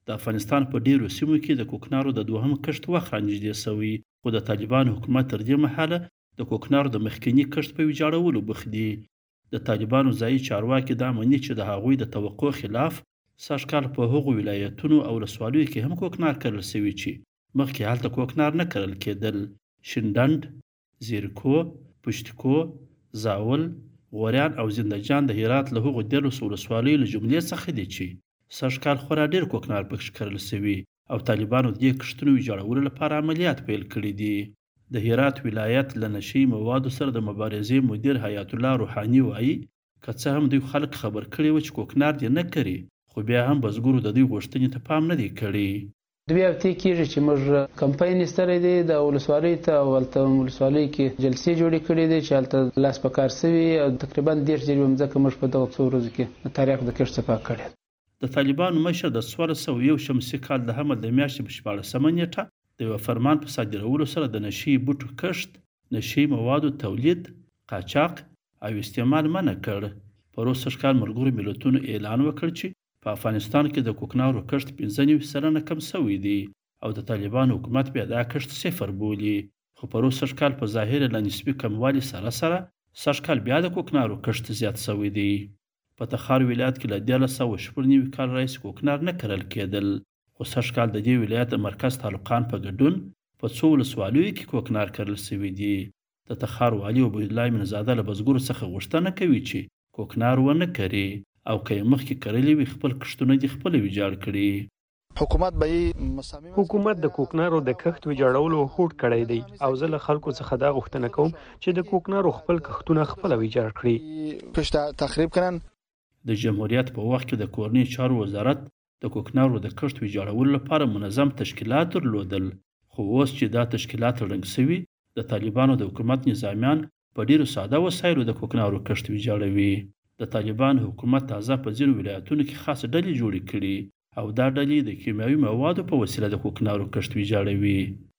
د افغانستان په ډیرو سیمو کې د کوکنارو د دوهم کښت وخت رانږدې شوی، خو د طالبانو حکومت تر دې مهاله د کوکنارو د مخکیني کښت په ویجاړولو بوخت دي. د طالبانو ځایي چارواکي دا مني چې د هغوی د توقع خلاف سږکال په هغو ولایتونو او ولسوالیو کې هم کوکنار کرل شوي چې مخکې هلته کوکنار نه کرل کېدل. شینډنډ، زیرکو، پشتکو، زاول، غوریان او زندهجان د هرات له هغو 13 ولسوالیو له جملې څخه دي چې سږکال خورا ډېر کوکنار پکې کرل شوي او طالبانو د دې کښتونو ویجاړولو لپاره عملیات پیل کړي دي. د هرات ولایت له نشي موادو سره د مبارزې مدیر حیات الله روحاني وایي که څه هم دوی خلک خبر کړي و چې کوکنار دې نه کري، خو بیا هم بزګرو د دوی غوښتنې ته پام نه دی کړی. 2 هفتې کېږي چې موږ کمپاین ایستلی دی د ولسوالۍ ته او هلته ولسوالۍ کې جلسې جوړې کړي دي چې هلته لاس په کار سوي او تقریبا 10 جریبه مځکه موږ په دغه څو ورځو کې د تاریخ د کښت صفا کړې. د طالبانو مشر د 1401 شمسي کال د حمل د میاشتې په 14مه نیټه د یوه فرمان په صادرولو سره د نشي بوټو کښت، نشي موادو تولید، قاچاق او استعمال منع کړ. پرون سږکال ملګرو ملتونو اعلان وکړ چې په افغانستان کې د کوکنارو کښت 95% کم شوی دی او د طالبانو حکومت بیا دا کښت صفر بولي. خو پرون سږکال په ظاهر له نسبي کموالي سره سږکال بیا د کوکنارو کښت زیات شوی دی. په تخار ولایت کې له 1990 کال راهیسې کوکنار نه کرل کېدل، خو سږکال د دې ولایت د مرکز تعلقان په ګډون په 2 ولسوالیو کې کوکنار کرل شوي دي. د تخار والي عبیدالله مینزاده له بزګرو څخه غوښتنه کوي چې کوکنار ونه کري او که یې مخکې کرلی وي خپل کښتونه دې خپله ویجاړ کړي. حکومت د کوکنارو د کښت ویجاړولو هوډ کړی دی او زه له خلکو څخه دا غوښتنه کوم چې د کوکنارو خپل کښتونه خپله ویجاړ کړي. د جمهوریت په وخت کې د کورنۍ چارو وزارت د کوکنارو د کښت ویجاړولو لپاره منظم تشکیلات درلودل، خو اوس چې دا تشکیلات ړنګ شوي د طالبانو د حکومت نظامیان په ډیرو ساده وسایلو د کوکنارو کښت ویجاړوي. د طالبانو حکومت تازه په ځینو ولایتونو کې خاص ډلې جوړې کړي او دا ډلې د کیمیاوي موادو په وسیله د کوکنارو کښت ویجاړوي.